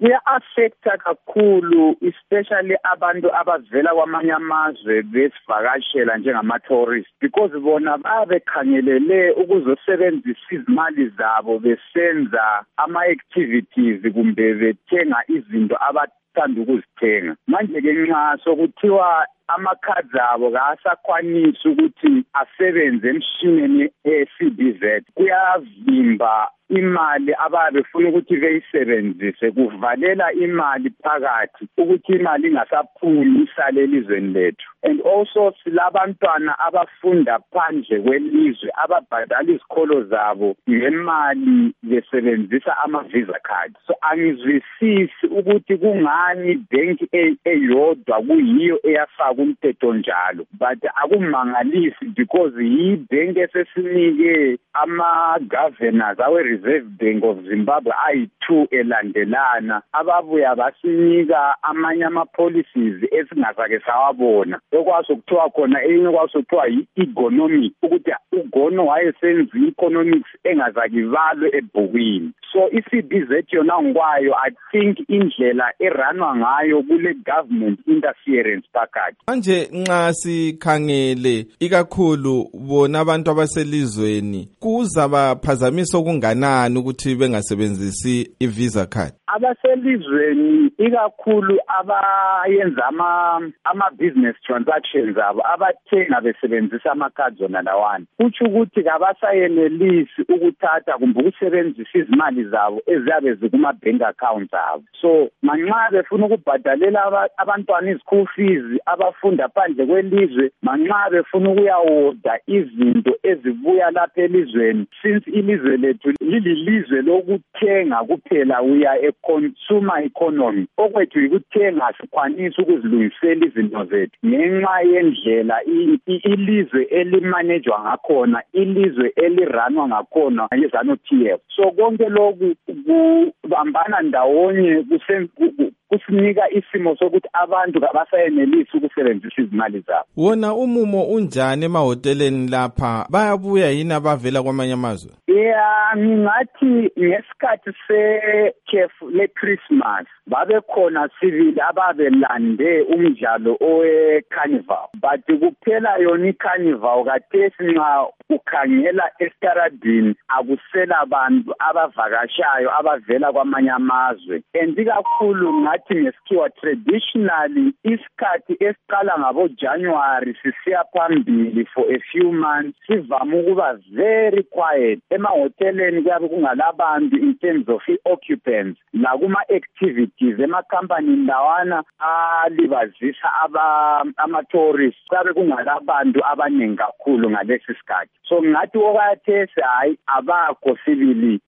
kuya-affecta kakhulu especially abantu abavela kwamanye amazwe besivakashela njengama-tourist because bona babekhangelele ukuzosebenzisa izimali zabo besenza ama-activities kumbe bethenga izinto abathanda ukuzithenga. Manje-ke nxa sokuthiwa amakhadi abo kasakwanisi ukuthi asebenze emshineni ye-CBZ kuyavimba imali ababefuna ukuthi beyisebenzise, kuvalela imali phakathi ukuthi imali ingasaphumi isale elizweni lethu. And also silabantwana abafunda phandle kwelizwe ababhadala izikolo zabo ngemali besebenzisa ama-visa card. So angizwisisi ukuthi kungani ibank eyodwa kuyiyo eyafaka umthetho njalo, but akumangalisi because yibank esesinike ama-governors awe-Reserve Bank of Zimbabwe ayi-2 elandelana ababuya basinika amanye ama-policies esingazake sawabona. Okwazi ukuthiwa khona enye kwazi ukuthiwa yi-economic ukuthi uGono wayesenza i-economics engazake ibalwe ebhukwini. So i-CBZ yona ngikwayo I think indlela eranwa ngayo kule government interference phakathi. Manje nxa sikhangele ikakhulu bona abantu abaselizweni kuzabaphazamisa okunganani ukuthi bengasebenzisi i-visa card? Abaselizweni ikakhulu abayenza ama-business transactions abo abathenga besebenzisa ama-cards wona lawana, kutsho ukuthi kabasayenelisi ukuthatha kumbe ukusebenzisa izimali zabo eziyabe zikuma-bank accounts abo. So manxa befuna ukubhadalela abantwana i-school fees abafunda phandle kwelizwe, manxa befuna ukuyawoda izinto ezibuya lapha elizweni, since ilizwe lethu lilizwe lokuthenga kuphela, uya consumer economy. Okwethu yikuthenga, sikwanisa ukuzilungisela izinto zethu ngenxa yendlela ilizwe elimanejwa ngakhona, ilizwe eliranwa ngakhona yiZANU-PF. So konke lokhu kubambana ndawonye kusinika isimo sokuthi abantu kabasayenelisi ukusebenzisa izimali zabo. Wona umumo unjani emahoteleni lapha? Bayabuya yini abavela kwamanye amazwe? Ngingathi ngesikhathi sekhefu le-Christmas babekhona sivili ababelande umdlalo owe-carnival, but kuphela yona i-carnival kathesi nxa ukhangela estaradini akusela abantu abavakashayo abavela kwamanye amazwe. And ikakhulu ngathi ngesikhiwa traditionally isikhathi esiqala ngabo-January sisiya phambili for a few months sivame ukuba very quiet. Emahoteleni kuyabe kungalabantu in terms of occupants, lakuma-activities emakhampanini lawana alibazisa ama-tourists kuyabe kungalabantu abaningi kakhulu ngalesi sikhathi. So ngathi okwathesi hayi abakho sibili